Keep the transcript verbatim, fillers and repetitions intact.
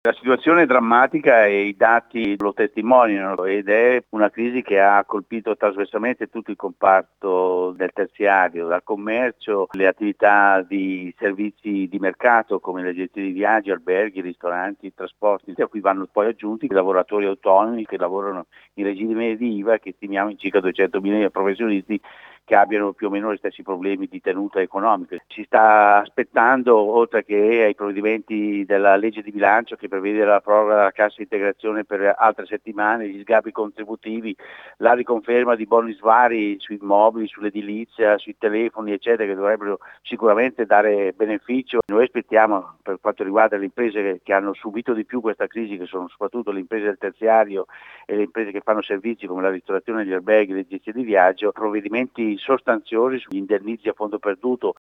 La situazione è drammatica e i dati lo testimoniano ed è una crisi che ha colpito trasversalmente tutto il comparto del terziario, dal commercio, le attività di servizi di mercato come le agenzie di viaggi, alberghi, ristoranti, trasporti, a cui vanno poi aggiunti i lavoratori autonomi che lavorano in regime di I V A, che stimiamo in circa duecentomila professionisti che abbiano più o meno gli stessi problemi di tenuta economica. Si sta aspettando, oltre che ai provvedimenti della legge di bilancio che prevede la proroga della cassa integrazione per altre settimane, gli sgravi contributivi, la riconferma di bonus vari sui immobili, sull'edilizia, sui telefoni, eccetera, che dovrebbero sicuramente dare beneficio. Noi aspettiamo, per quanto riguarda le imprese che, che hanno subito di più questa crisi, che sono soprattutto le imprese del terziario e le imprese che fanno servizi come la ristorazione, gli alberghi, le agenzie di viaggio, provvedimenti sostanziosi sugli indennizi a fondo perduto.